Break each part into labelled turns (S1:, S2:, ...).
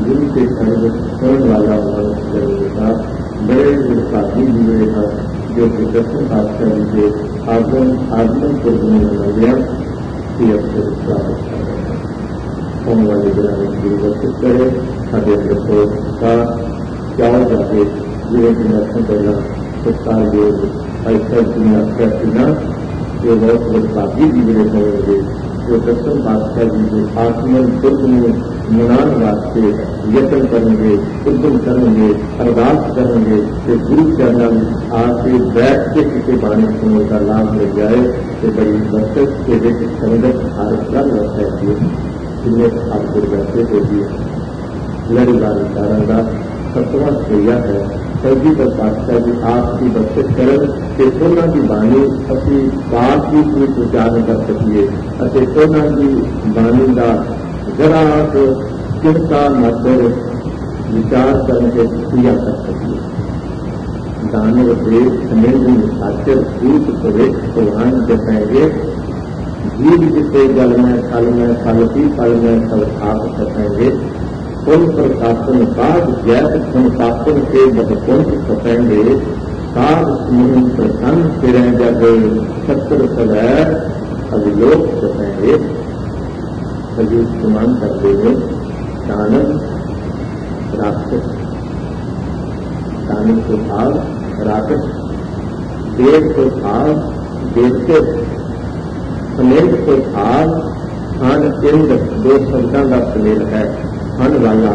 S1: गुरु के शब्द सुनने वाला मनुष्य रहेगा, बड़े भागी मिलेगा जो कि दर्शन पातशाह जी के आगमन को मिल गया कि अवसर प्राप्त करेगा। होने वाले ग्रामीण गुरु वर्षित करे साढ़े अंदर का क्या जाके जिले की दर्शन करना सत्कार योग ऐसा दुनिया करना जो बहुत भागी बिगड़े होंगे जो दर्शन पातशाह जी के आत्मन दुर्ग में मनाने वास्ते यत्न करेंगे, उद्यम करेंगे, अरदास करेंगे कि गुरु चरण आके बैठ के किसी बाणी सुनने का लाभ मिल जाए तो बड़ी बचत के लिए संगत भारत रहता है जिन्हें आपको बैठे होगी लड़ी बारी कारणगा सत्वा क्रिया है सभी पर पातशाह जी आपकी बचत करें कि सोना की बाणी अभी बात भी कोई उच्चारण कर सकिए अति सोना की बाणी का जरा चिंता मात्र विचार करके क्रिया कर सकिए। दानव देश समेत साक्षर भूत प्रवेश प्रधान बताएंगे जीव जिसे जल में फल की फल में सब आप बताएंगे पुन प्रशासन साध जैत संशासन के बहुपुंज सतेंगे साध समूह प्रसन्न फिर जब सत्र सदैव अभिलोक सतेंगे सभी समान कर देंगे। दानव राक्षस दानव को भाव राक्षस देव को भाव देवते समेत को भाव खान इंद्र दो शब्दों का सुमेल है। खान वाला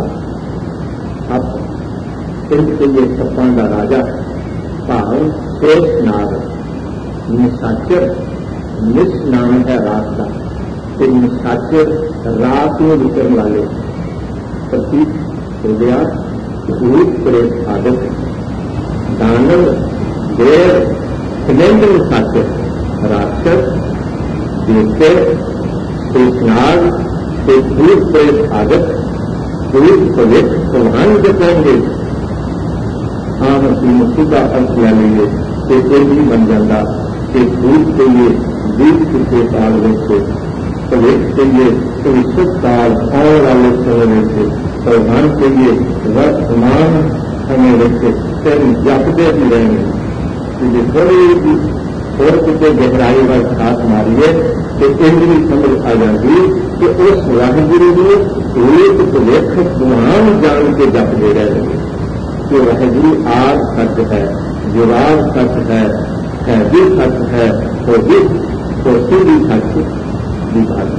S1: अब इनके लिए सपा का राजा भाव शेष नाग निशाचर निश नाम है रात का निशाचर रात में विचरण वाले प्रतीक हो गया भूत प्रेत साधक दानव देव सिलेंडर निशाचर राक्षस देवते शेषनाग से भूत प्रेत साधक भूत प्रवेश प्रधान बताएंगे। हाँ मुसी का अर्थ ले लेंगे कि कोई भी बन जाता कि भूत के लिए बीच के काल से प्रवेश के लिए विश्व काल आने वाले समय से प्रधान के लिए वर्तमान समय से जपते भी रहेंगे। थोड़ी किसी गहराई व हाथ मारिए कि इंद्री समझ आ जाएगी कि उस वाहिगुरु में एक लेखक गुमान जान के जप दे रहे हैं कि वाहिगुरु आज सच है, जुराब सच है भी सच है तो भी सच विभाग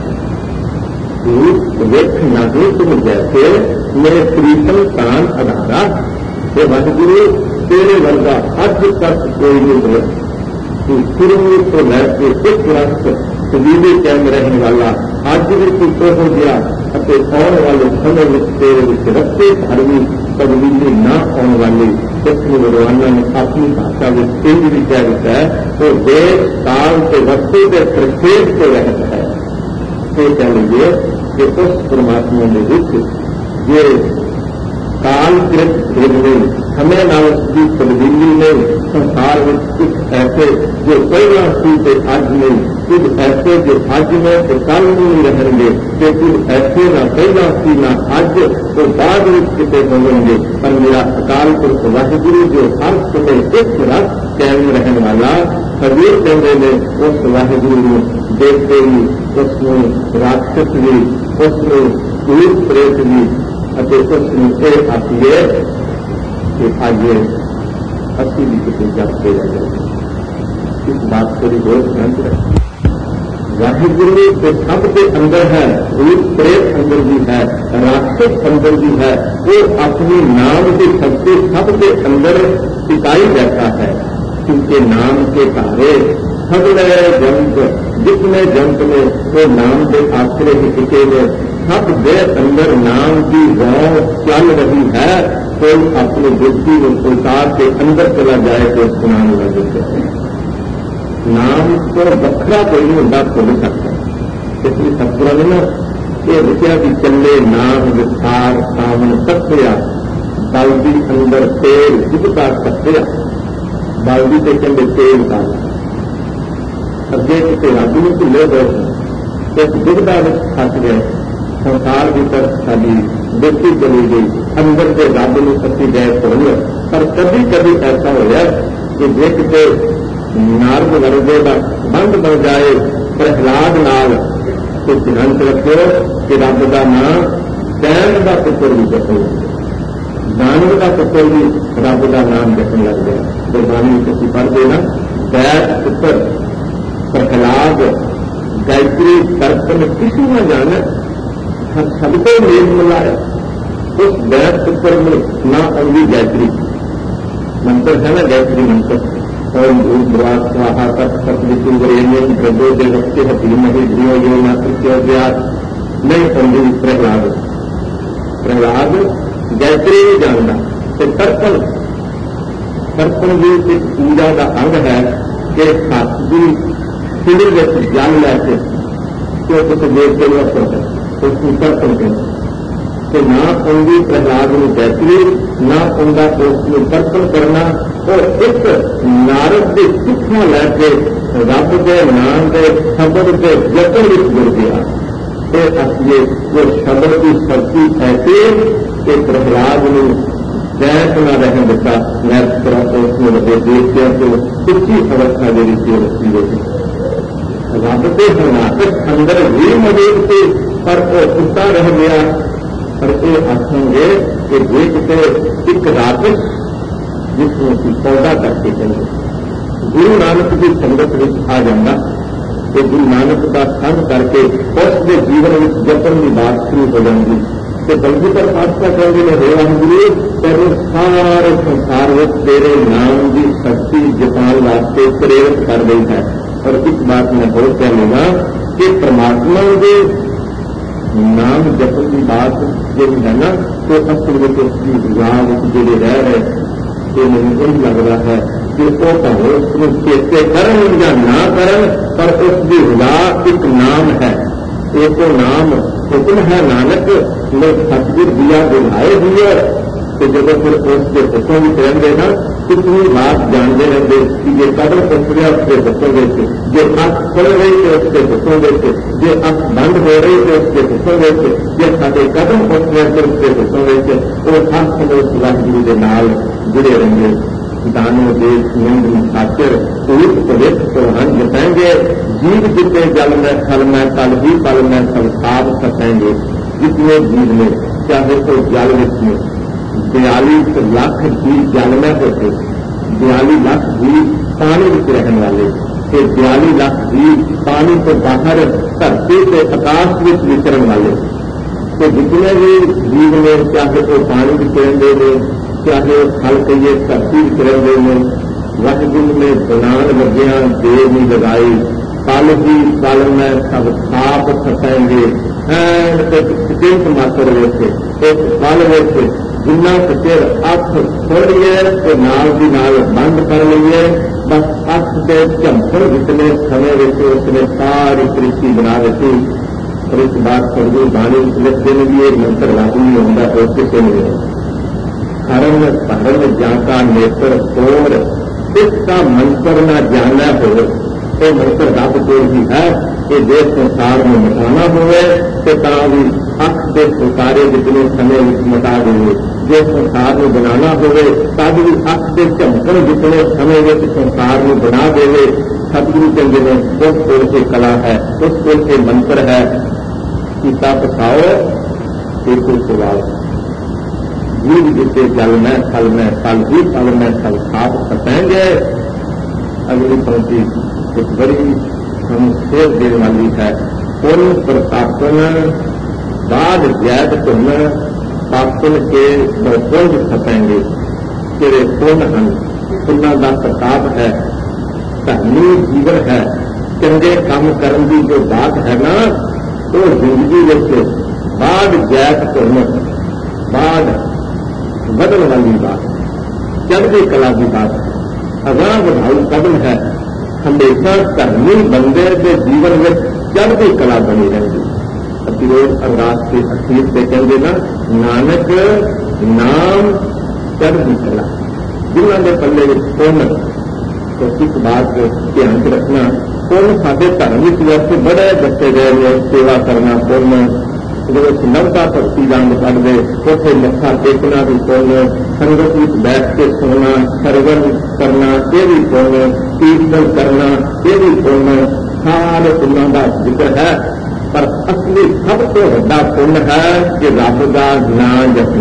S1: लेख नागरी तुम जैसे मेरे प्रीतम प्राण आधारा हे वाहिगुरु तेरे वर्गा आज तक कोई नहीं बोला शुरू तो लैके एक वर्ष सदीवे कैम रहने वाला आज भी तू हो गया आने वाले समय में तेरे विच रस्ते धर्मी तब्दीली न आने वाली दक्षिणी भगवाना ने अपनी भाषा में इंज भी कह दिता है तो देश काल के वस्तु के प्रक्षेप से रहता है। तो कह लीजिए कि उस परमात्मा ने विच ये कालकृत भेद में समय नाम की तब्दीली में संसार में कुछ ऐसे जो पहला सी थे आज में कुछ ऐसे जो आज में तो कल नहीं रहेंगे कि कुछ ऐसे न पहला सी न आज तो बाद में कितने होंगे पर मेरा अकाल पुरुष वाहिगुरु जो हर समय एक रस कैम रहने वाला सभी कहने में उस वाहिगुरु में देखते ही उसमें राक्षस भी उसमें भूत प्रेत भी उसमें से आती है कि आइए अस्सी भी किसी जब दे जाए इस बात को भी बहुत ध्यान रखें। वाहिगुरु के सबके अंदर है, भूत प्रेत अंदर भी है, राक्षस अंदर भी है, वो अपने नाम के सबके अंदर टिकाई रहता है क्योंकि नाम के कार्य सगले जंत जितने जंत में वो नाम के आश्रय ही टिके हुए सब दे अंदर नाम की गौ चल रही है। कोई अपनी बुद्धि में उतार के अंदर चला जाए तो उसको नाम लग जाए। नाम तो बखरा कोई नहीं होता खोल सकता इसलिए सत्पुरा में ना ये विषया भी चले नाम विस्तार सावन सत्या बाल्दी अंदर तेल जुगता सत्या बाल्दी के चंदे तेल का अगे किसी राजू को ले गए एक दुविधा में फंस गए संसार भीतर साड़ी देखी चली गई, अंदर के रब में सच्ची गए भुल। पर कभी कभी ऐसा होया कि जे किते नारद वर्गे का बंद बन जाए प्रहलाद नाल, तो ध्यान रखियो कि रब का नाम दैन का पुत्र भी जपन लग गया, नानक का पुत्र भी रब का नाम जपन लग गया। गुरबाणी तुम पढ़ देना, दैत पुत्र प्रहलाद गायत्री दर्पण किसी न जाने, सबको मेल मिलाया। उस दैत पुत्र में ना अंगी गायत्री मंत्र है ना, गायत्री मंत्र, ओम भूर्भुवः स्वाहा तत्सवितुर्वरेण्यं भर्गो देवस्य धीमहि धियो यो न प्रचोदयात्। नहीं समझी प्रहलाद, प्रहलाद गायत्री नहीं जानता। तो तर्पण, तर्पण भी एक पूजा का अंग है कि हाथ की सिर में जल लैके तो कुछ देर के लिए होता है, उसको तर्पण कहते। तो ना उनकी प्रहलाद में गायत्री, ना उनका उसमें तर्पण करना, और एक नारद की शिक्षा लैके रब के नाम के शब्द के जतन में जुड़ गया। ये वो शब्द की शक्ति ऐसे कि प्रहलाद ने दैत न रहने देता, नैत तरह उसमें लगे देखते तो सच्ची अवस्था मेरी थी रखी होती। रब के हनाकत अंदर भी मौजूद थे, पर वो उल्टा रह गया। पर ये आखेंगे कि देखते एक राजस जिसमें की पौधा करके चले, गुरु नानक की संगत में आ जाना, तो गुरु नानक का संग करके उसके जीवन में जपन की बात शुरू हो जाएगी। तो बल्कि पर पाठका कहने में हे गुरु तेरे सारे संसार में तेरे नाम की शक्ति जपान वास्ते प्रेरित कर गई है। और इस बात में हो क्या लेगा कि परमात्मा के नाम जपन की बात जो है ना, तो असल में उसकी राग जो रह रहे, तो मुझे यही लग रहा है कि वो कहो उसमें चेते करन या ना करन, पर उसकी हुआ एक नाम है। एक तो नाम हुक्म है नानक ने सतगुर दिया बुझाए हुए, तो जब फिर उसके हुक्म भी करें देना, कितनी बात जानते रहते कि ये कदम उठ गया उसके हुक्म देते, जो आंख खुल रही थे उसके हुक्म देते, जो आंख बंद हो रही थे उसके हुक्म देते, जो सारे कदम उठ रहे थे उसके हुक्म देते। वो हर समय उस वाहिगुरु के नाल जुड़े रहेंगे। दानों देश नंद खातिर पुरुष पवित्र प्रधान जताएंगे, जीव जितने जल में थल में तल ही पल में सब साफ सकेंगे। जितने जीव में चाहे तो जल में 42 लाख जीव जल में होते, 42 लाख जीव पानी में रहने वाले, तो 42 लाख जीव पानी को बाहर धरती से आकाश में विचरण वाले। तो जितने भी जीव में चाहे तो पानी विचरण दे, चाहे फल कहिए धरती विचरण दे, वाहिगुरु में बनान लगिया देर नहीं लगाई, पल ही पल में सब साफ सकेंगे। चिंत मात्र वेचे एक पल वेचे जिन्ना चिर अख खोलिए तो नाल की नाल बंद कर लीए। बस अख के झंपड़ जितने समय वेचे उसने सारी कृषि बना देती। और इस बात सदगुरु बाणी लिखते में भी एक मंत्र लागू नहीं होता, तो किसे नहीं हरण हरण जाता नेत्र तोड़, इसका मंत्र न जाना हो तो मंत्र रब को ही है कि देश संसार में मिटाना हुए तो भी अख के सारे जितने समय मिटा देंगे। जो संसार में बनाना हुए तब भी अख के चमकन जितने समय में संसार में बना देंगे। सतगुरु चंद्र में उस ओर से कला है, उस ओर से मंत्र है कि तप खाओ एक सुवाल, जीव जिसे जल में फल में फल ही फल में फल खाप सकेंगे। अगली पंक्ति एक बड़ी हम सेव देने वाली है। पुण्य प्रतापन बाद जैद पुण्य पापन के पुण्य सकेंगे। तेरे पुण्य हम पुण्य का प्रताप है, धर्मी जीवन है, चंगे काम करने की जो बात है ना, तो जिंदगी में बाद जैद पुण्य बाद बदल वाली बात, चढ़ती कला की बात है, अगाह बढ़ाऊ कदम है। हमेशा धर्मी बंदे के जीवन में चढ़ती कला बनी रहेगी। प्रतिरोध अरदास के अखीर से कहते ना, नानक नाम चढ़ती कला। जिन्होंने पल्ले पुण्य, तो इस बात को ध्यान रखना, पुण्य साढ़े धर्म की वजह से बड़े बच्चे गए, सेवा करना पुण्य, ਜਦੋਂ ਸੁਨਵਤਾ ਭਗਤੀ ਰੰਗ ਕੱਢਦੇ ਉੱਥੇ ਮੱਥਾ ਟੇਕਣਾ ਵੀ ਪੁੰਨ, ਸੰਗਤ ਵਿੱਚ ਬੈਠ ਕੇ ਸੁਣਨਾ, ਸਰਵਣ ਕਰਨਾ ਇਹ ਵੀ ਪੁੰਨ, ਕੀਰਤਨ ਕਰਨਾ ਇਹ ਵੀ ਪੁੰਨ, ਸਾਰੇ ਪੁੰਨਾਂ ਦਾ ਜ਼ਿਕਰ ਹੈ। ਪਰ ਅਸਲੀ ਸਭ ਤੋਂ ਵੱਡਾ ਪੁੰਨ ਹੈ ਕਿ ਰੱਬ ਦਾ ਨਾਂ ਜਪਣਾ,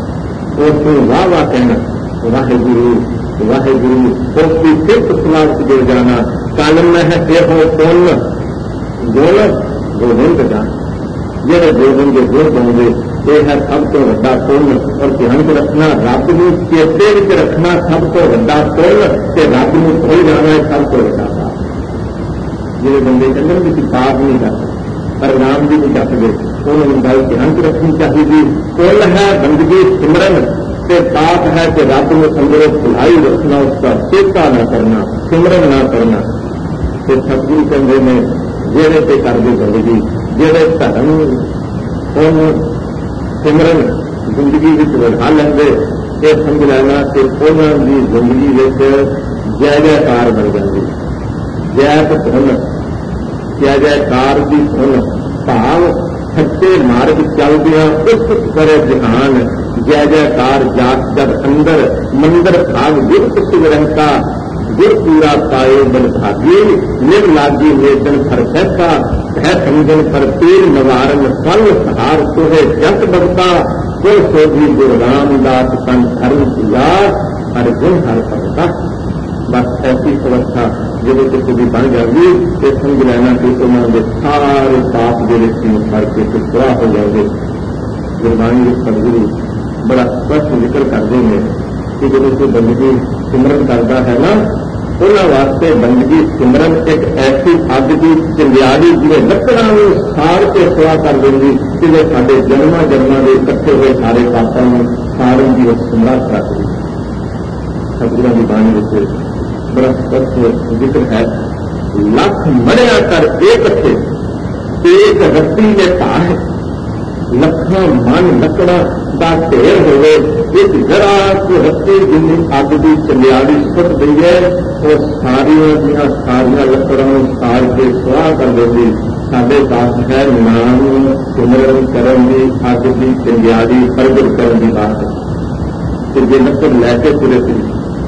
S1: ਉਸ ਨੂੰ ਵਾਹ ਵਾਹ ਕਹਿਣਾ, ਵਾਹਿਗੁਰੂ ਵਾਹਿਗੁਰੂ, ਉਸ ਦੀ ਸਿਫਤ ਸਲਾਹ ਜੁੜ ਜਾਣਾ। ਕੱਲ ਮਹਿ ਇਹੋ ਪੁੰਨ ਗੁਣ ਗੋਬਿੰਦ ਦਾ, ਜਿਹੜੇ ਗੋਬਿੰਦ ਦੇ ਗੁਣ ਗਾਉਂਦੇ ਇਹ ਹੈ ਸਭ ਤੋਂ ਵੱਡਾ ਪੁੰਨ। ਔਰ ਧਿਆਨ ਚ ਰੱਖਣਾ, ਰੱਬ ਨੂੰ ਚੇਤੇ ਵਿੱਚ ਰੱਖਣਾ ਸਭ ਤੋਂ ਵੱਡਾ ਪੁੰਨ, ਤੇ ਰੱਬ ਨੂੰ ਭੁੱਲ ਜਾਣਾ ਹੈ ਸਭ ਤੋਂ ਵੱਡਾ ਪਾਪ। ਜਿਹੜੇ ਬੰਦੇ ਕਹਿੰਦੇ ਕਿ ਪਾਪ ਨਹੀਂ ਕਰਦੇ ਪਰ ਨਾਮ ਵੀ ਨਹੀਂ ਜਪਦੇ, ਉਹਨਾਂ ਨੂੰ ਗੱਲ ਧਿਆਨ ਚ ਰੱਖਣੀ ਚਾਹੀਦੀ। ਪੁੰਨ ਹੈ ਬੰਦਗੀ ਸਿਮਰਨ, ਤੇ ਪਾਪ ਹੈ ਕਿ ਰੱਬ ਨੂੰ ਅੰਦਰੋਂ ਭੁਲਾਈ ਰੱਖਣਾ, ਉਸਦਾ ਚੇਤਾ ਨਾ ਕਰਨਾ, ਸਿਮਰਨ ਨਾ ਕਰਨਾ। ਤੇ ਸਤਿਗੁਰੂ ਕਹਿੰਦੇ ਨੇ ਜਿਹੜੇ ਤੇ ਕਰਦੇ ਬੰਦਗੀ, ਜਿਹੜੇ ਧਰਮ ਉਹਨੂੰ ਸਿਮਰਨ ਜ਼ਿੰਦਗੀ ਵਿੱਚ ਵਧਾ ਲੈਂਦੇ, ਇਹ ਸਮਝ ਲੈਣਾ ਕਿ ਉਹਨਾਂ ਦੀ ਜ਼ਿੰਦਗੀ ਵਿੱਚ ਜੈ ਜੈਕਾਰ ਬਣ ਜਾਂਦੀ। ਜੈ ਧੁਨ, ਜੈ ਜੈਕਾਰ ਦੀ ਧੁਨ ਭਾਵ ਸੱਚੇ ਮਾਰਗ ਚੱਲਦਿਆਂ ਉਸ ਕਰੇ ਜਹਾਨ, ਜੈ ਜੈਕਾਰ ਜਾਤ ਜਦ ਅੰਦਰ ਮੰਦਰ ਭਾਗ ਗੁਰਤ ਸੁਗਰੰਤਾ, ਗੁਰ ਪੂਰਾ ਪਾਏ ਬਲ ਭਾਗੀ, ਨਿਰ ਲਾਗੀ ਵੇਦਨ ਫਰ ਸਹਿਤਾ, ਹੈ ਸੰਗਨ ਪਰ ਪੀਰ ਨਿਵਾਰਨ ਫਲ ਸਹਾਰ ਸੋਹੇ ਜਤ ਬਗਤਾ, ਕੋਈ ਸੋਧੀ ਗੁਰੂ ਰਾਮਦਾਸ ਤਨ ਧਰਮ ਪੂਜਾ, ਹਰ ਗੁਣ ਹਰ ਭਗਤਾ। ਬਸ ਐਸੀ ਅਵਸਥਾ ਜਦੋਂ ਕਿਸੇ ਦੀ ਬਣ ਜਾਵੇ ਤੇ ਸਮਝ ਲੈਣਾ ਕਿ ਉਹਨਾਂ ਦੇ ਸਾਰੇ ਪਾਪ ਜਿਹੜੇ ਸੀ ਕਰਕੇ ਸੁਆਹ ਹੋ ਜਾਣਗੇ। ਗੁਰਬਾਣੀ ਦੇ ਸਤਿਗੁਰੂ ਬੜਾ ਸਪਸ਼ਟ ਜ਼ਿਕਰ ਕਰਦੇ ਨੇ ਕਿ ਜਦੋਂ ਕੋਈ ਬੰਦਗੀ ਸਿਮਰਨ ਕਰਦਾ ਹੈ ਨਾ, ਉਹਨਾਂ ਵਾਸਤੇ ਬੰਦਗੀ ਸਿਮਰਨ ਇੱਕ ਐਸੀ ਅੱਗ ਦੀ ਚਿੰਗਿਆੜੀ ਜਿਹਦੇ ਲੱਕੜਾਂ ਨੂੰ ਸਾੜ ਕੇ ਸੁਆਹ ਕਰ ਦਿੰਦੀ, ਜਿਹਦੇ ਸਾਡੇ ਜਨਮਾਂ ਜਨਮਾਂ ਦੇ ਇਕੱਠੇ ਹੋਏ ਸਾਰੇ ਪਾਪਾਂ ਨੂੰ ਸਾੜਨ ਦੀ ਉਹ ਸਮਰੱਥ ਰੱਖਦੀ। ਸਤਿਗੁਰਾਂ ਦੀ ਬਾਣੀ ਵਿੱਚ ਬੜਾ ਸਪਸ਼ਟ ਜ਼ਿਕਰ ਹੈ, ਲੱਖ ਮੜਿਆ ਕਰ ਇਕੱਠੇ ਇੱਕ ਰੱਤੀ ਨੇ ਭਾਰ, ਲੱਖਾਂ ਮਨ ਲੱਕੜਾਂ ਦਾ ਢੇਰ ਹੋਵੇ, ਇੱਕ ਜਰਾ ਕੁ ਰੱਤੀ ਜਿੰਨੀ ਅੱਗ ਦੀ ਚੰਗਿਆੜੀ ਸੁੱਟ ਦਈਏ, ਉਹ ਸਾਰੀਆਂ ਦੀਆਂ ਸਾਰੀਆਂ ਲੱਕੜਾਂ ਨੂੰ ਸਾੜ ਕੇ ਸੁਆਹ ਕਰ ਦਿੰਦੀ। ਸਾਡੇ ਪਾਸ ਹੈ ਨਾਮ ਸਿਮਰਨ ਕਰਨ ਦੀ ਅੱਗ ਦੀ ਚੰਗਿਆੜੀ ਪ੍ਰਗਟ ਕਰਨ ਦੀ ਬਾਤ, ਤੇ ਜੇ ਲੱਕੜ ਲੈ ਕੇ ਤੁਰੇ ਸੀ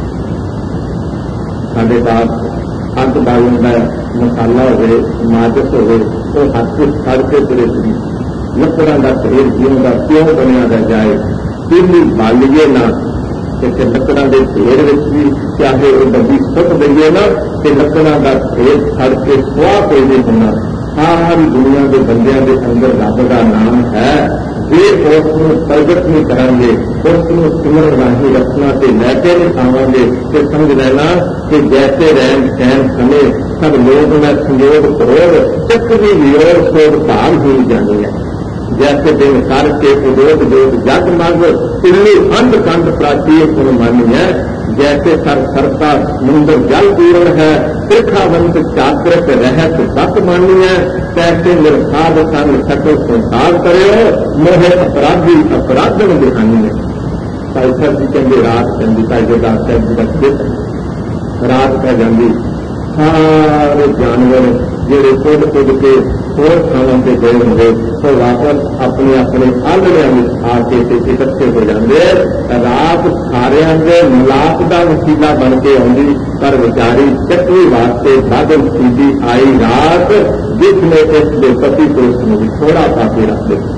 S1: ਸਾਡੇ ਪਾਸ ਅੱਗ ਬਾਲਣ ਦਾ ਮਸਾਲਾ ਹੋਵੇ, ਮਾਚਿਸ ਹੋਵੇ, ਉਹ ਹੱਥ ਵਿੱਚ ਫੜ ਕੇ ਤੁਰੇ ਸੀ। ਲੱਕੜਾਂ ਦਾ ਢੇਰ ਜਿਉਂ ਦਾ ਕਿਉਂ ਬਣਿਆ ਦਾ ਜਾਏ, ਕਿੰਨੀ ਬਾਲੀਏ ਨਾ, ਕਿ ਲੱਕੜਾਂ ਦੇ ਢੇਰ ਵਿੱਚ ਵੀ ਚਾਹੇ ਉਹ ਡੱਬੀ ਸੁੱਟ ਦਈਏ ਨਾ, ਤੇ ਲੱਕੜਾਂ ਦਾ ਢੇਰ ਫੜ ਕੇ ਸੁਆਹ ਕੋਈ ਨਹੀਂ ਹੋਣਾ। ਸਾਰੀ ਦੁਨੀਆ ਦੇ ਬੰਦਿਆਂ ਦੇ ਅੰਦਰ ਰੱਬ ਦਾ ਨਾਮ ਹੈ। ਜੇ ਉਸ ਨੂੰ ਪ੍ਰਗਟ ਨਹੀਂ ਕਰਾਂਗੇ, ਉਸ ਨੂੰ ਸਿਮਰਨ ਰਾਹੀਂ ਰੱਖਣਾ ਤੇ ਲੈ ਕੇ ਨਹੀਂ ਆਵਾਂਗੇ, ਤੇ ਸਮਝ ਲੈਣਾ ਕਿ ਜੈਸੇ ਰਹਿਣ ਸਹਿਣ ਸਮੇਂ ਸਭ ਲੋਕ ਮੈਂ ਸੰਯੋਗ ਕਰੋੜ, ਚੱਕਰੀ ਵਿਯੋਗ ਸੋਧ ਭਾਗ ਹੋਈ ਜਾਣੀ ਹੈ। जैसे दिन कर के उदोग दोग जग मग पिल्ली अंध कंध प्राचीर गुण मानिय, जैसे सर सरता समुंदर जल पूर्ण है, त्रिखावंत चाकृत रहत तत् मानिय, तैसे निर्साध संग सको संसार करे, मोहे अपराधी अपराधन दिखानी है। भाई साहब जी कहते रात कहती, भाई गुरदास साहब जी का चित रात कह जाती, सारे जानवर ਜਿਹੜੇ ਕੁੱਦ ਕੁੱਦ ਕੇ ਹੋਰ ਥਾਵਾਂ ਤੇ ਗਏ ਹੁੰਦੇ ਉਹ ਵਾਪਸ ਆਪਣੇ ਆਪਣੇ ਆਲੜਿਆਂ ਵਿੱਚ ਆ ਕੇ ਇਕੱਠੇ ਹੋ ਜਾਂਦੇ। ਰਾਤ ਸਾਰਿਆਂ ਦੇ ਮਿਲਾਪ ਦਾ ਵਸੀਲਾ ਬਣ ਕੇ ਆਉਂਦੀ, ਪਰ ਵਿਚਾਰੀ ਚੱਕਰੀ ਵਾਸਤੇ ਬਾਦਲ ਸੀਦੀ ਆਈ ਰਾਤ, ਜਿਸ ਨੇ ਇਸ ਦੇ ਪਤੀ ਪੁਰਸ਼ ਨੂੰ ਵੀ ਥੋੜਾ ਪਾਸੇ ਰੱਖ ਦਿੱਤਾ।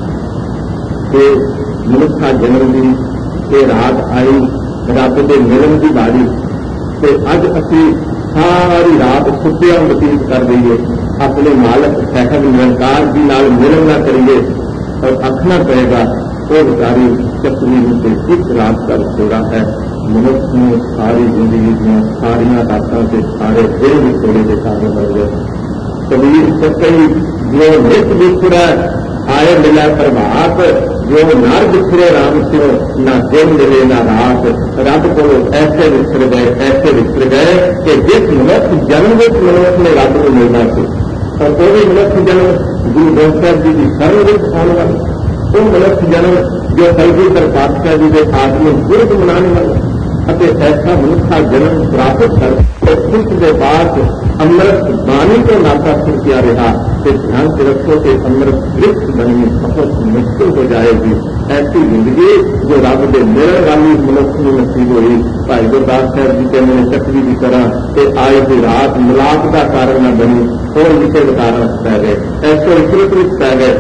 S1: ਤੇ ਮਨੁੱਖਾ ਜਨਮ ਦੀ ਇਹ ਰਾਤ ਆਈ, ਰੱਬ ਦੇ ਮਿਲਣ ਦੀ ਵਾਰੀ, ਤੇ ਅੱਜ ਅਸੀਂ ਸਾਰੀ ਰਾਤ ਸੁੱਤਿਆਂ ਬਤੀਤ ਕਰ ਦਈਏ, ਆਪਣੇ ਮਾਲਕ ਸਾਹਿਬ ਨਿਰੰਕਾਰ ਜੀ ਨਾਲ ਮਿਲਣ ਨਾ ਕਰੀਏ, ਔਰ ਆਖਣਾ ਪਏਗਾ ਉਹ ਵਿਚਾਰੀ ਚੱਕਰੀ ਨੂੰ ਤੇ ਇੱਕ ਰਾਤ ਦਾ ਵਿਛੋੜਾ ਹੈ। ਮਨੁੱਖ ਨੂੰ ਸਾਰੀ ਜ਼ਿੰਦਗੀ ਦੀਆਂ ਸਾਰੀਆਂ ਰਾਤਾਂ ਤੇ ਸਾਰੇ ਦਿਨ ਵਿਛੋੜੇ ਦੇ ਕਾਰਨ ਬਣ ਗਏ। ਕਬੀਰ ਸੱਚੀ ਜੋ ਨਿਤ ਵਿਛੜਾ ਆਏ ਮਿਲਿਆ ਪ੍ਰਭਾਤ, ਜੋ ਨਰ ਵਿਛੜੇ ਰਾਮ ਸਿਓ ਨਾ ਦਿਨ ਮਿਲੇ ਨਾ ਰਾਤ, ਰੱਬ ਕੋਲੋਂ ਐਸੇ ਵਿਛੜ ਗਏ ਕਿ ਜਿਸ ਮਨੁੱਖ ਜਨਮ ਵਿੱਚ ਮਨੁੱਖ ਨੇ ਰੱਬ ਨੂੰ ਮਿਲਣਾ ਸੀ, ਔਰ ਉਹ ਵੀ ਮਨੁੱਖ ਜਨਮ ਗੁਰੂ ਗ੍ਰੰਥ ਸਾਹਿਬ ਜੀ ਦੀ ਸ਼ਰਨ ਵਿੱਚ ਆਉਣ ਵਾਲਾ, ਉਹ ਮਨੁੱਖ ਜਨਮ ਜੋ ਕਲਗੀਧਰ ਪਾਤਸ਼ਾਹ ਜੀ ਦੇ ਆਤਮਿਕ ਗੁਰਤ ਮਨਾਉਣ ਵਾਲਾ, ਅਤੇ ਐਸਾ ਮਨੁੱਖਾ ਜਨਮ ਪ੍ਰਾਪਤ ਕਰਕੇ ਉਸ ਦੇ ਬਾਅਦ ਅੰਮ੍ਰਿਤ ਬਾਣੀ ਤੋਂ ਨਾਤਾ ਸੁਣਿਆ ਰਿਹਾ, तो ध्यान से रखो कि अमृत वृक्ष बननी बहुत मुश्किल हो जाएगी। ऐसी जिंदगी जो रब के मिलने वाली मनुष्य को नसीब हुई। भाई गुरदास साहब जी कहते हैं चक्री की तरह कि आए हुई रात मिलाप का कारण न बनी और विषय कारण पै गए, ऐसे विपरीत पै गए।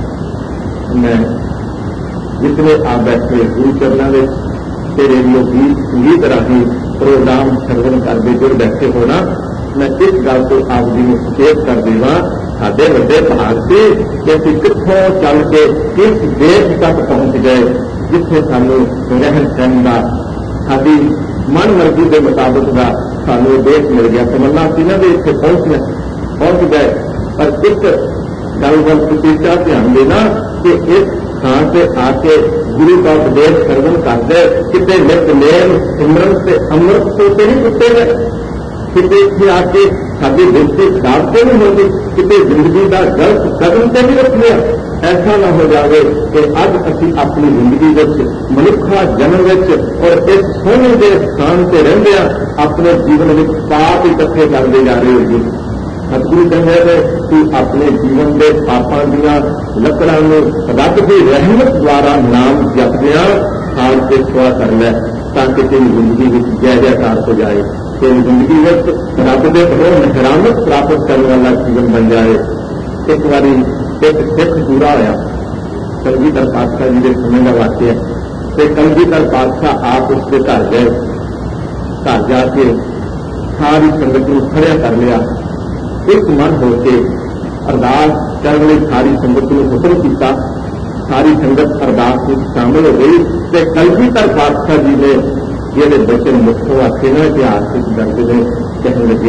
S1: मैं जितने आप बैठे गुरु चरणों में रेडियो गीत संगीत राही प्रोग्राम सर्वन करते जुड़ बैठे होना, मैं इस गल को आप जी को सुचेत कर देवा। साढ़े वड्डे भाग से कि असीं कित्थों चल के किस देश तक पहुंच गए जिथे सानू रहन सहन का साडी मन मर्जी के मुताबिक का सानू देश मिल गया। तमन्ना सी ना भी इत्थे पहुंच गए। पर एक गल वल उचेचा ध्यान देना कि इस थां से आके गुरु का उपदेश सर्वन करते कितने नितनेम सिमरन से अमृत से नहीं टुटे गए, कितने इतने आके साड़ी गिनती खराब से नहीं होगी, कितने जिंदगी का गलत कदम से नहीं रख लिया। ऐसा न हो जाए कि अज असी अपनी जिंदगी मनुखा जन्म और इस सोने के स्थान से रहंदे अपने जीवन में पाप इकट्ठे करते जा रहे होगी। सतगुरु कहते हैं कि अपने जीवन के पापों दिया लकड़ों में रब की रहमत द्वारा नाम जपदिया खाल के सुआ कर लै ताकि तेरी जिंदगी में जय जयकार हो जाए, तेरी जिंदगी में रब के घरों मेहरामत प्राप्त करने वाला जीवन बन जाए। एक बारी एक सिख पूरा होया कलगीधर पातशाह जी के समय का वाक्य है। कलगीधर पातशाह आप उसके घर गए, घर जाके सारी संगत को खड़िया कर लिया, एक मन होके अरदास करने सारी संगत को हुक्म किया। सारी संगत अरदास में शामिल हो गई तो कलगीधर पातशाह जी ने ये बचन मुख्य आखे ना इतिहास दर्ज ने कहने लगे,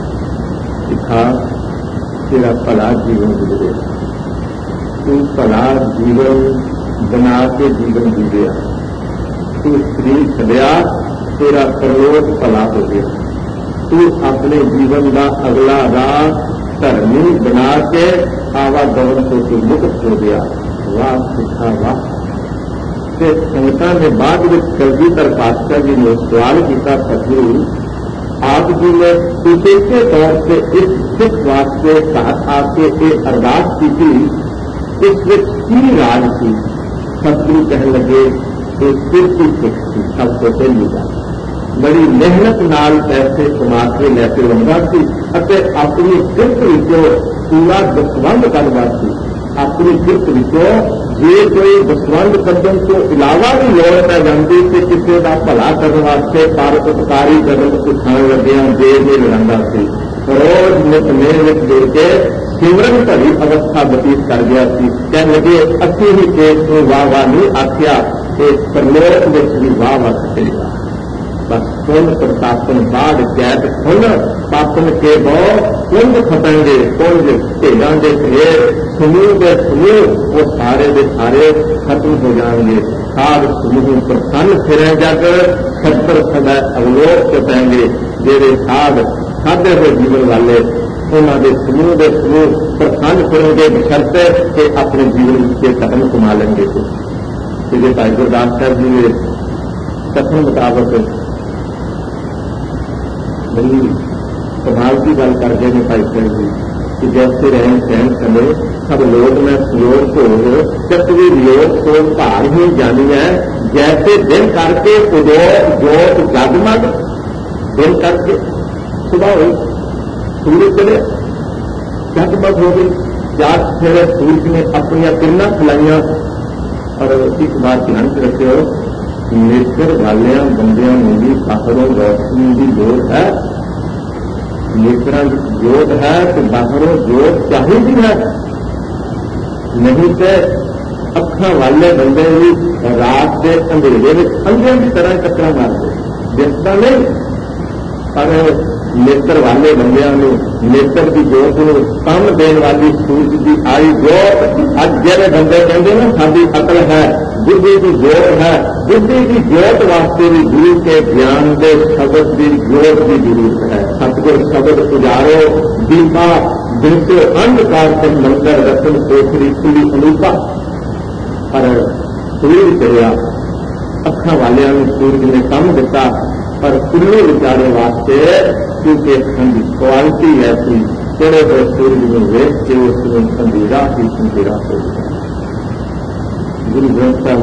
S1: सिखा तेरा भला जीवन गुजरे, तू भला जीवन बना के जीवन जीविया, तू शरीर छड़िया तेरा परलोक भला हो गया, तू अपने जीवन का अगला राह धर्मी बना के आवागमन को तू मुक्त हो गया। वाह सिखा वाह। संगतां ने बाद में कलगीधर पातशाह जी ने सवाल किया, सतगुरु आप जी ने उचेचे तौर से इस सिख वास्ते साथ आके एक अरदास की थी, इस की राज थी। सतगुरु कहने लगे कि सिर की सिख थी, सबसे पहली बात बड़ी मेहनत नाल पैसे कमा के लैके लंबा सी, अपनी गिरत विचों पूरा दसवंध करवा सी। अपनी गिरत विचों जे कोई दसवंध कदम तो इलावा भी लोड़ पै जाती कि किसी का भला करने वास्ते परोपकारी कदम उठाने लग्या देर नहीं लगांदा सी। रोज नितनेम दे के सिमरन भरी अवस्था बतीत कर गया सी। कहने लगे असी ही केस को वाह वाह नहीं आख्या कि परलोक में भी वाह वाह करेगा। बस पुण्य प्रतापन बाढ़ कैद खुल पापन के बो कुंज खपेंगे, कुंज भेजा के ढेर समूह के समूह वो सारे के सारे खत्म हो जाएंगे। साध समूह प्रसन्न फिरे जाकर छत्र सदा अवलोक चपेंगे। जेरे साध साधे हुए जीवन वाले उन्होंने समूह के समूह प्रसन्न फिरेंगे बशर्ते कि अपने जीवन के कदम कमा लेंगे। तो भाई गुरदास साहब जी ने कथन मुताबिक बड़ी कमाल की गल करते हैं भाई साहब जी कि जैसे रहन सहन समय सब लोग में योग हो चतवी योग को भार ही जानी है। जैसे दिन करके उदोग जोत जगमग दिन करके सुबह हुई सूरज चले जगमग हो गई, जाग फिर सूरज ने अपनी किरणा फैलाइया। और एक बात ध्यान से रखियो, नेत्र वालिया बंदिया में भी बाहरों रोशनी की लोड़ है। नेत्रा जोत है तो बाहरों जोत चाहिए है, नहीं तो अखा वाले बंदे भी रात के अंधेरे में अंधे की तरह टक्कर मारते दिखता नहीं। पर नेत्र वाले बंदिया नेत्र की जोत को कम देने वाली सूरज की आई जोत अज जेरे बंदे कहते ना साडी अकल है, बुद्धि की जोत है, बुद्धि की जोत वास्ते भी गुरु के ज्ञान के शब्द की जोत की जरूरत है। सतगुर शब्द उजारो दीपा बिल्कुल अंधकार से मंदिर रतन कोठरी खुली अनूपा। पर सूरज चढ़िया अखा वालिया सूरज ने कम दिता, पर कुल्लू विचारे वास्ते क्योंकि अखन की क्वालिटी ऐसी चढ़े हुए सूरज में वेख के उसमें अंधेरा ही अंधेरा हो गया। गुरु ग्रंथ साहब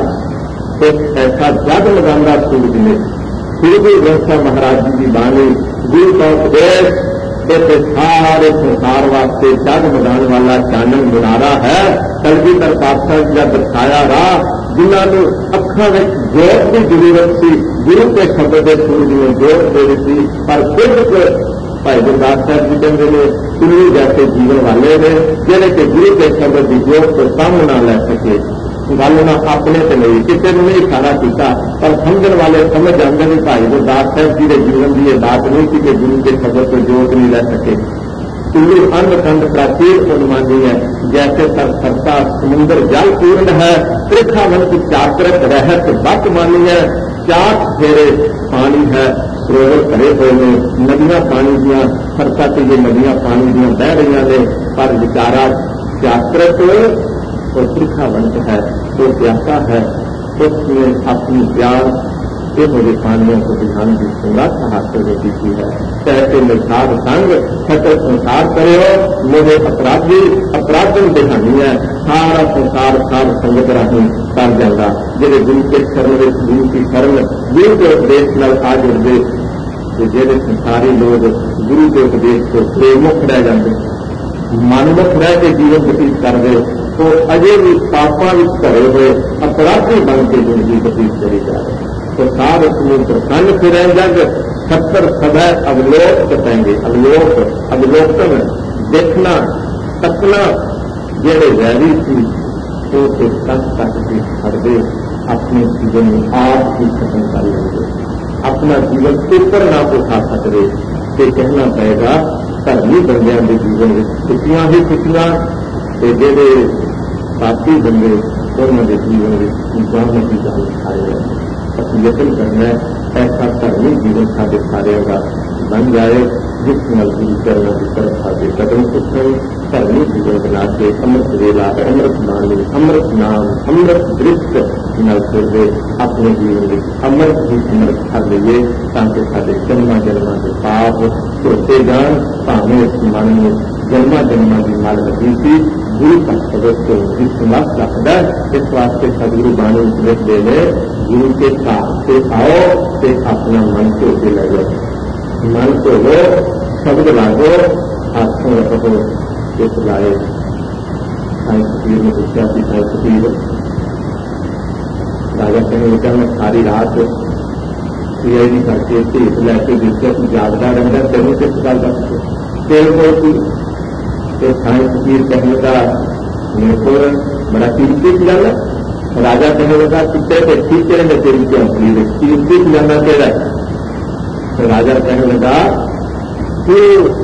S1: महाराज एक ऐसा जग लगांदा सूरज ने, फिर भी ग्रंथ साहब महाराज जी की बाणी गुरु का उपदेश एक सारे संसार वास्ते जग मदान वाला चानन मुनारा है। कलगीधर पातशाह जी का दर्शाया राह जिन्होंने अखां में जोत की जरूरत सी, गुरु के शब्द के सूरज में जोत दे दी, पर फिर भाई गुरदास साहब जी कहते हैं कुल्लू जैसे जीवन वाले ने जेडे कि गुरु के शब्द की जोत को सामने ना लै सके। गल ना अपने से नहीं किसी ने नहीं इशारा किया, पर समझने वाले समझ जाते हैं भाई गुरदास साहब जी के जीवन की यह बात नहीं थी कि गुरु के शब्द को जोत नहीं लै सके। कुल्लू अंध खंड प्राचीन अनुमानी है, जैसे सरसरता समुद्र जल पूर्ण है, त्रिखावंत चाकृत रहत बत मानी है, चार फेरे पानी है, सरोवर भरे हुए ने, नदियां पानी दियां सरसा से ये नदियां पानी दियां बह रही ने, पर विचारा चाकृत और त्रिखावंत है, तो प्यासा है, उसमें अपनी ज्ञान ये मुझे पानियों को ध्यान की संगात हासिल होती की है। कैसे निर्धार संग सकल संसार करे हो, मुझे अपराधी अपराधन दिखानी है, सारा संसार सार संगत राही कर जाता। जेडे गुरु के शरण गुरु की शरण गुरु के उपदेश न आ जुड़ते, तो जेडे संसारी लोग गुरु के उपदेश को प्रेमुख रह जाते, मनमुख रह के जीवन व्यतीत करते, तो अजे भी पापा भरे हुए अपराधी बन के जिंदगी व्यतीत करी जा रहे। तो सार उसमें प्रसन्न फिर जग 70 सदैव अवलोक कहेंगे, अवलोक अवलोकन देखना तकना, जेड़े वैरी थी तो तक तक के हरदे अपने जीवन में आप ही खत्म कर लेंगे, अपना जीवन ऊपर ना उठा सकते। तो कहना पड़ेगा धर्मी बंदियां के जीवन में खुशियां ही खुशियां, जेड़े पापी बंदे उन्होंने जीवन में जान की गल खाए। यत्न करना ऐसा धर्मी जीवन साढ़े सारे का बन जाए, जिस नल गुरु चरणों की तरफ साढ़े कदम उठन, धर्मी जीवन बना के अमृत वेला अमृत बाणी अमृत नाम अमृत दृष्ट नल फिरदे अपने जीवन में अमृत ही अमृत कर लीए, ताकि साढ़े जन्मा जन्मा के पाप धोते जान। भावें इस मन में जन्मा जन्मा की मल लगी थी, गुरु का शब्द को विश्वास रखता है। इस वास्ते सदगुरु बाणी उपदेश देने गुरु के साथ से आओ, से अपना मन को ले लो, मन को लो, शब्द लागो, हाथों रखो, इस लाए साईं फकीर ने पूछा कि साईं फकीर राजा कहने लगा मैं सारी रात सीआईडी करके भेज लैके जिससे तू जागदा रहता, तेनों किस गल का तेरे को तो साईं फकीर कहने लगा मेरे को बड़ा कीमती खजाना। राजा कहने लगा कितने के ठीक तेरे में तेरी क्यों कीमती खजाना तेरा। तो राजा कहने लगा तू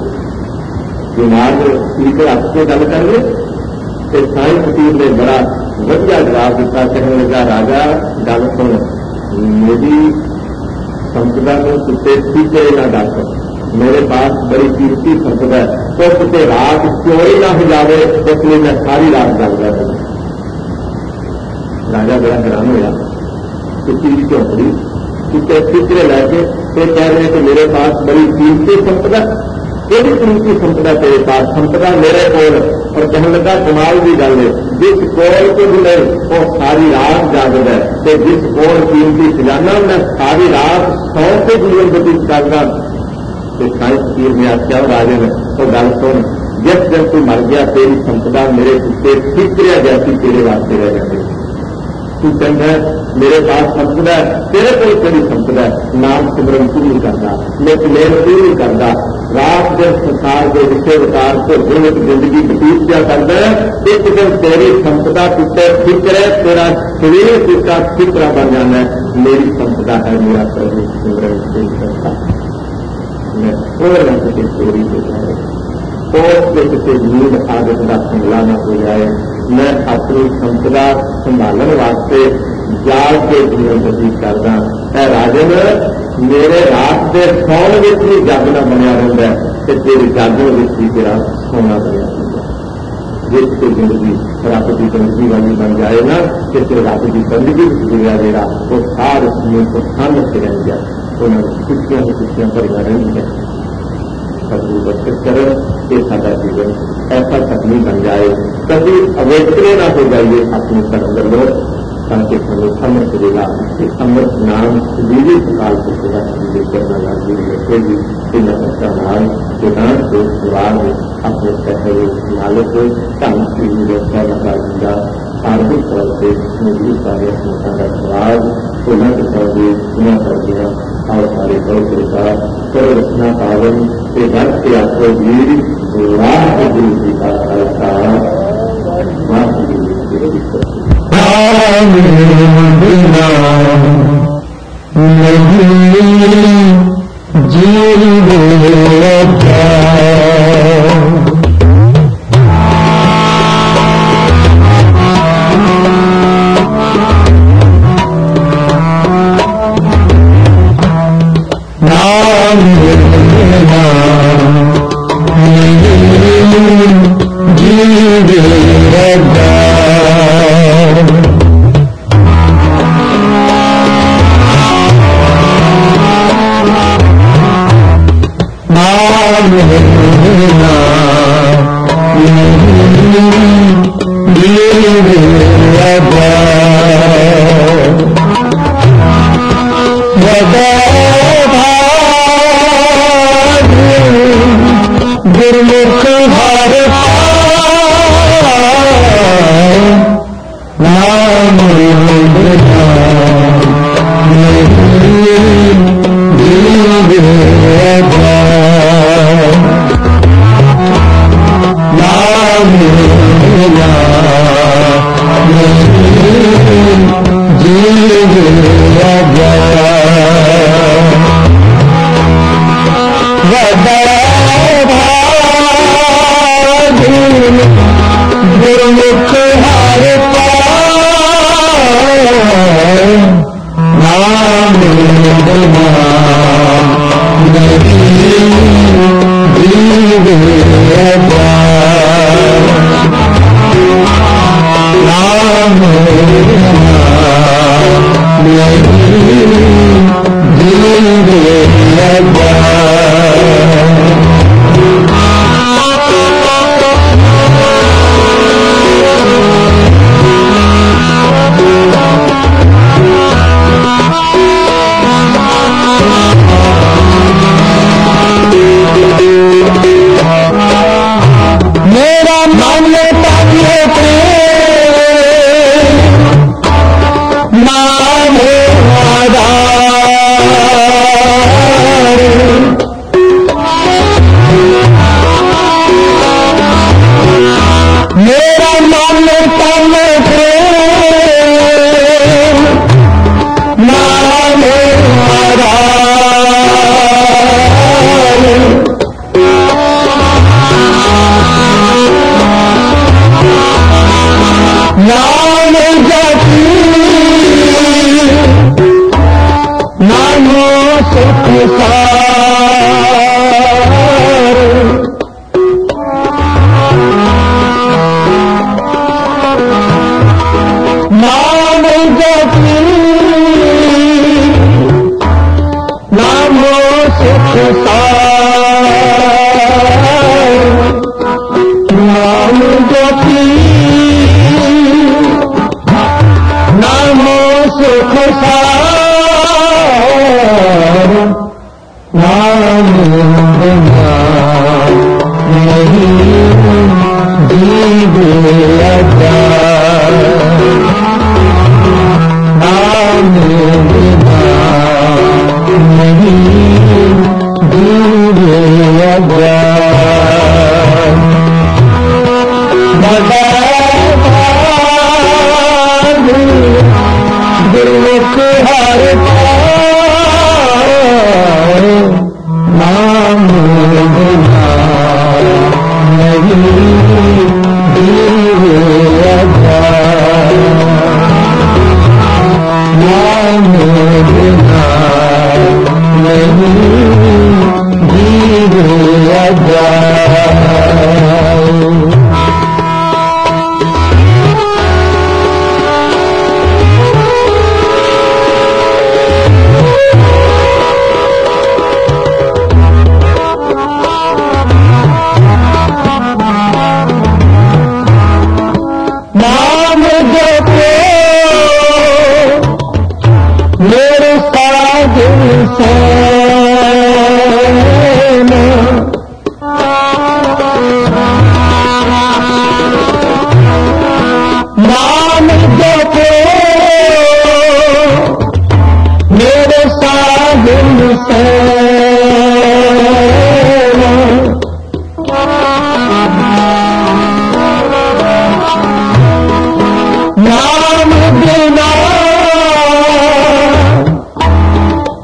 S1: दिमाग ठीक हाथ से गल कर ले। तो साईं फकीर ने बड़ा वधिया जवाब दिता, कहने लगा राजा गल सुन, मेरी संपदा को कितने ठीक ना दस, मेरे पास बड़ी कीमती संपदा है, तो कितने रात चोरी ना हो जाए, इसलिए मैं सारी रात जागदा रहूं। राजा बड़ा हैरान होया कि चीज क्यों पड़ी, कितने फिक्रे लैके फिर कह रहे कि मेरे पास बड़ी कीमती संपदा, यदि कीमती संपदा तेरे पास, संपदा मेरे कोल। और कहने लगा कमाल की गल है, जिस कोल को भी नहीं वो सारी रात जागदा है, तो जिस कोल कीमती खजाना मैं सारी रात सौ के जीवन व्यतीत करदा। साईं फकीर ने आख्या राजे ने तो गल सुन, जिस दिन तू मर गया तेरी संपदा मेरे कुत्ते फिक्रिया जैसी तेरे वास्ते रह जाए। तू कहना मेरे पास संपदा है, तेरे को तेरी संपदा है, नाम सिमरन तू नहीं करता, मेल तू नहीं करता, रात दिन संसार के विषय विकार को जीवित जिंदगी व्यतीत क्या करता है। एक दिन तेरी संपदा कुत्ते फिक्र है, तेरा शरीर जिसका फिक्रा बन जाना है, मेरी संपदा है मेरा प्रभु सिमरन नहीं करता। मैं थोड़ा किसी चोरी हो जाए, और किसी नींद आदत का हमला न हो जाए, मैं अपनी संपदा संभालने वास्ते जाग के जीवन व्यतीत करदा। है राजन मेरे रात के सौन में भी जागना बनया रहता है, तो तेरे जागने में भी तेरा सोना बनया रहता है। जिसकी जिंदगी रब की जिंदगी वाली बन जाए ना, कि तेरे रब की जिंदगी गुजरिया देगा, वो सारे समय को सामने से रह जाए, उन्होंने खुशियां ही खुशियां भरिया रही है। सब बरकत करें। ये सादा जीवन ऐसा तकनीक बन जाए, कभी अवेचने ना हो जाइए अपने संदर्भ में, ताकि हमें समझ मिलेगा कि अमृत नाम विविध काल को पूरा संदेश करना लागी रखेगी कि नमस्कार नाम वेदांत को परिवार में अपने सहरे नाले को शांति व्यवस्था लगा दिया आर्थिक तौर से निजी कार्य सारा समाज पुनः सर्वे पुनः कर दिया और सारे गौ के साथ सर्वरचना पावन के घर के आपको भी गुरु जी का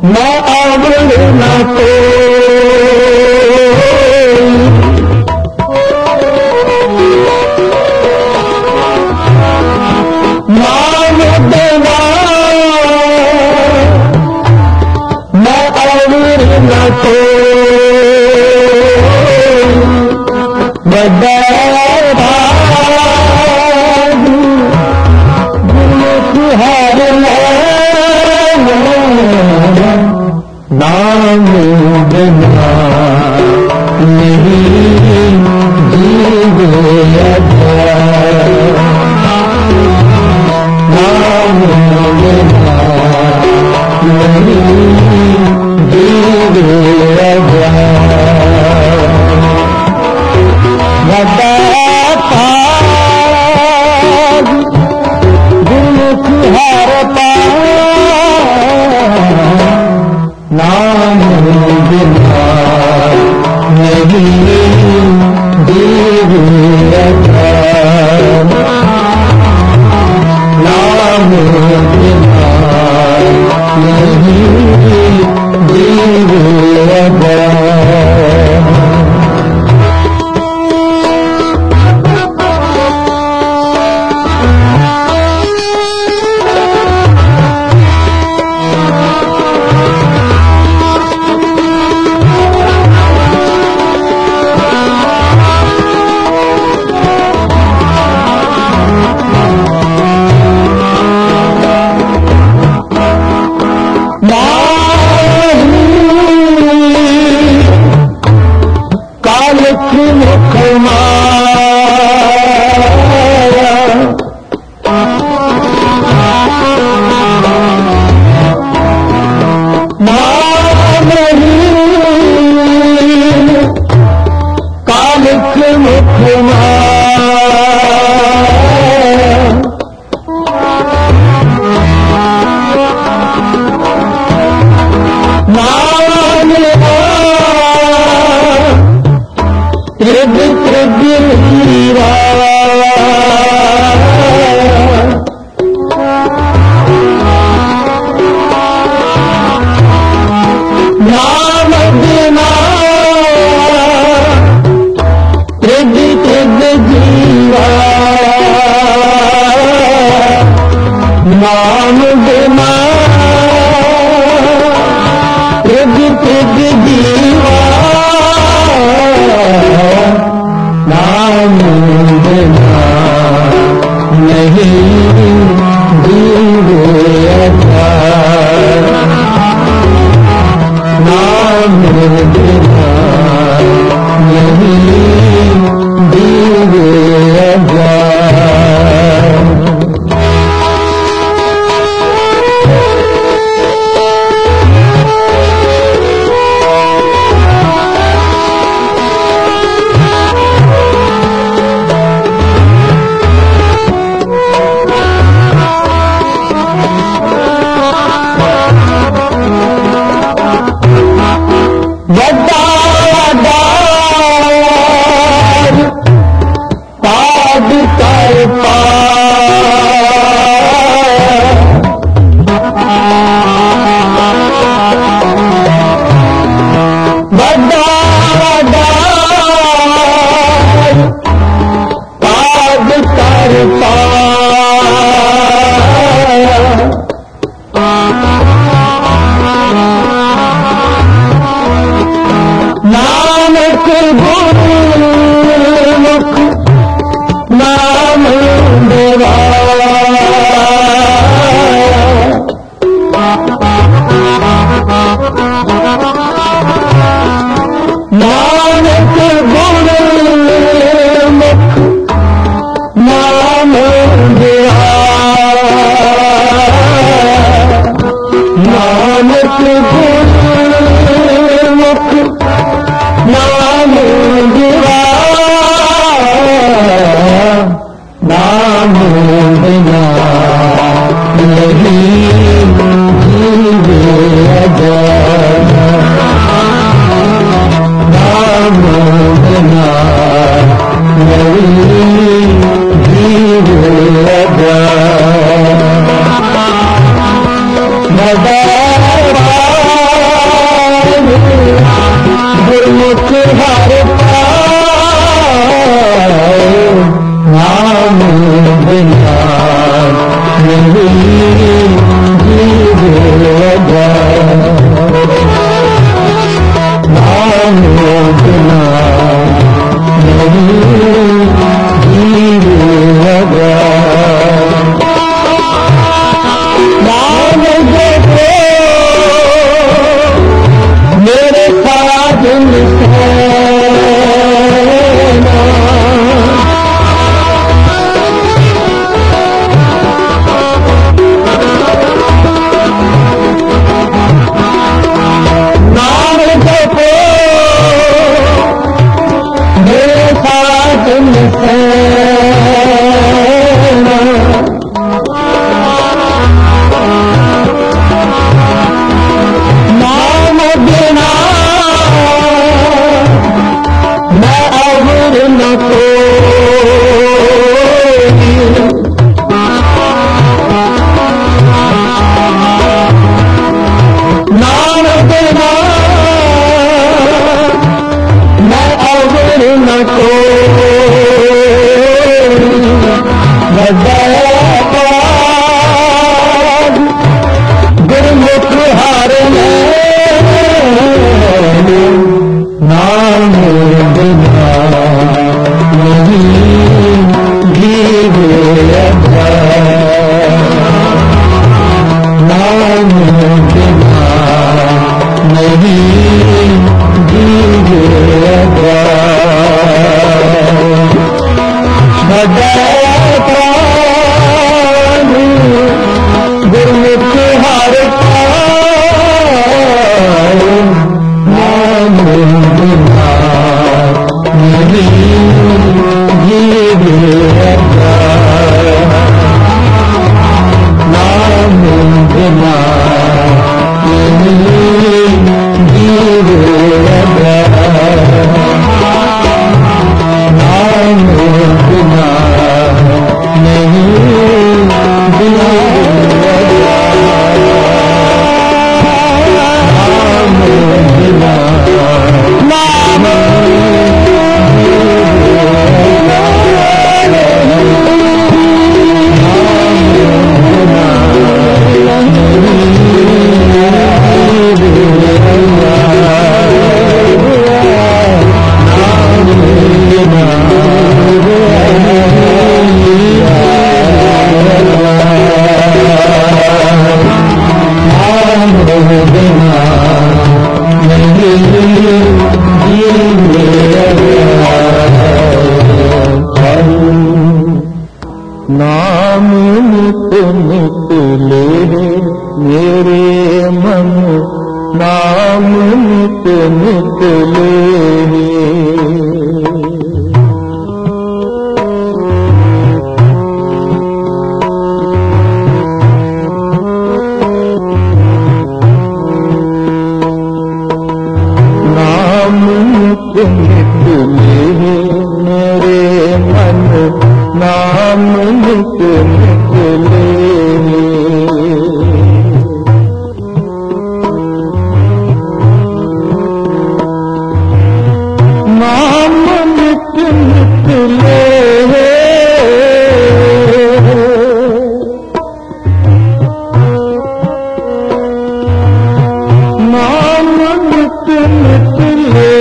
S2: मैं अवल न को नाम देवा मैं अवल न को बड़ा नाम बिना नहीं जीवे नाम बिना नहीं जीवे गुरमुख हर नाम बिना नहीं जीवे नाम बिना नहीं जीवे नाम बिना जीवा नाम बिना बिना नहीं जीने नाम नित नित ले मेरे मन नाम नित नित ले नाम नित नित ले नाम नित नित ले नाम नित नित ले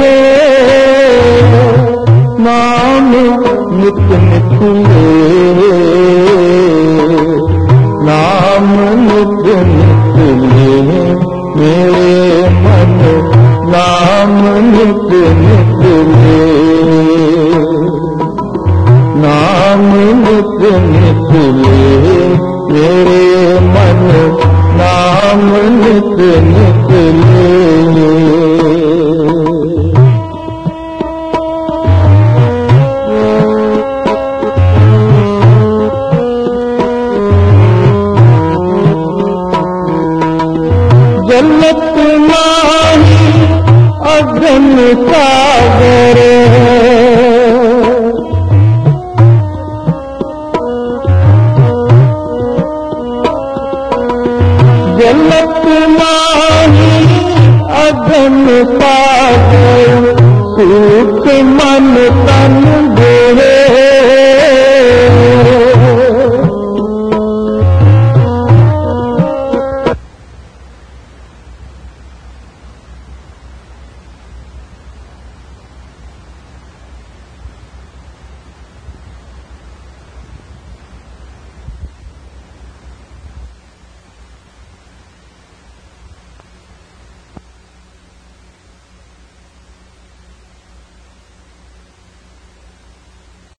S2: नाम नित नित ले नाम नित नित ले मेरे मन नाम नित नित ले नाम नित नित ले मेरे मन नाम नित नित ले जलत माही अगन सागर जलत माही अगन सागर सूत